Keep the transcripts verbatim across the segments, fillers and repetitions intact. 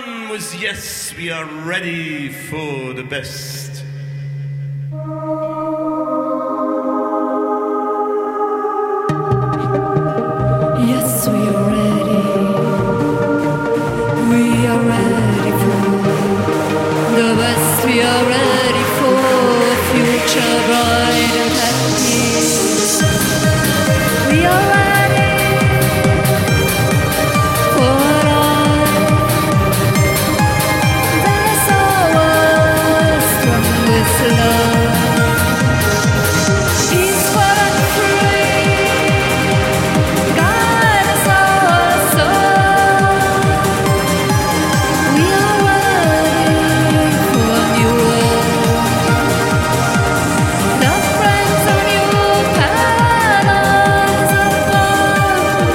one was Yes, We Are Ready for the Best. Yes, we are ready. We are ready for the best. We are ready for a future bright and happy. We are ready for life. That's our strongest love. Peaceful and free. God is our soul. We are ready for a new world. The friends of new paradise of fun.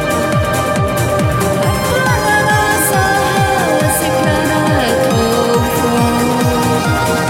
Planet us, a planet hopeful.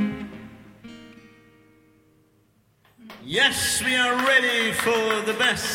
Yes, we are ready for the best.